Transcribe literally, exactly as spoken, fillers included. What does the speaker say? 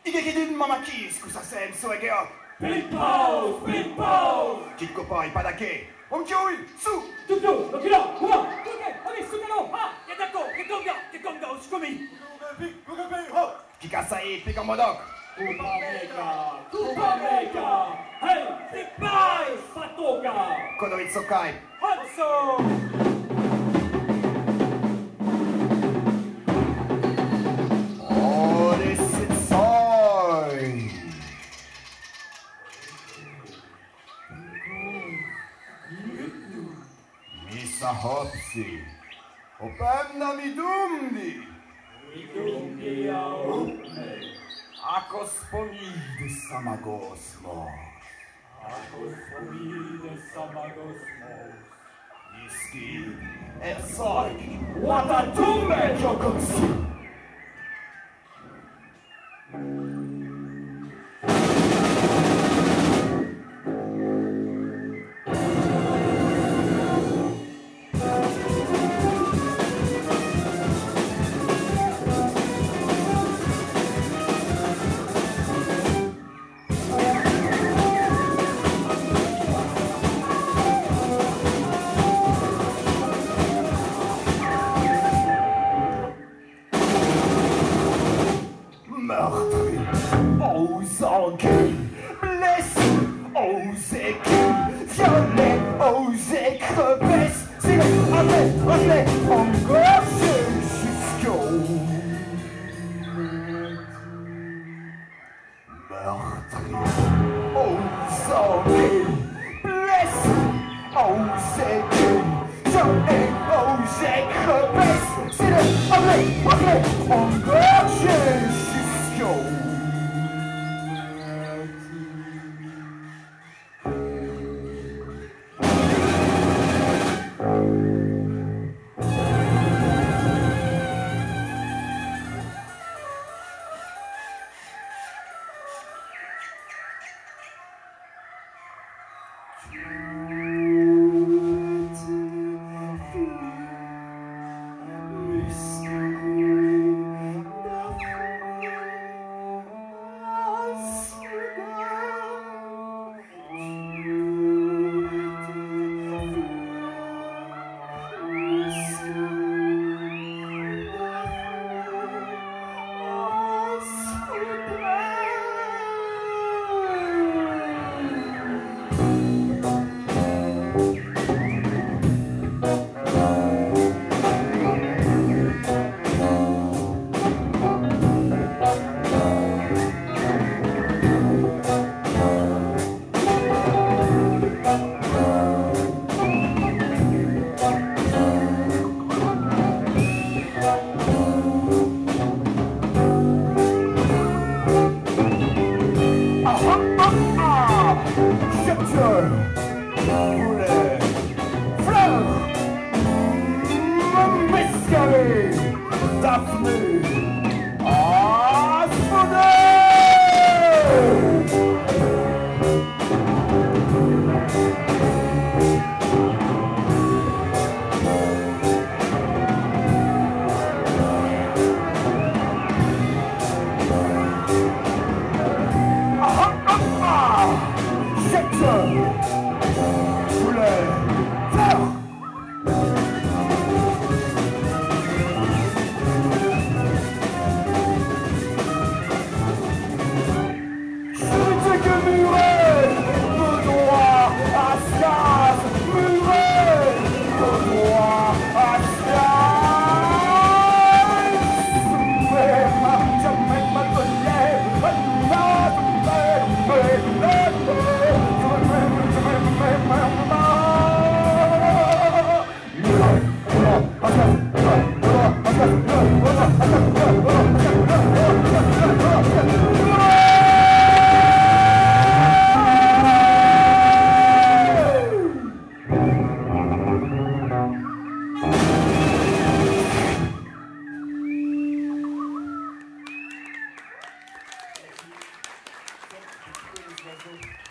Igekidun mamaki, scusa sen, so egeo. Big pose, big pose. Kikkopa, ipadake. Omkioi, su. Tutu, okira, hua, tuke, ami, sukano, ha, yatako, kekonga, kekonga, ushikomi. Kikasai, pikamodok. Kupa mega, kupa mega. Hey, big boy, satoga. Konoitsokai. Hanso. Hopsi. Opemna mi dumdi. Mi dumdi aupne. Akos pomide samagosmo. Akos pomide samagosmo. Iski. Ersorg. Watatumbe jokoksi. Thank you.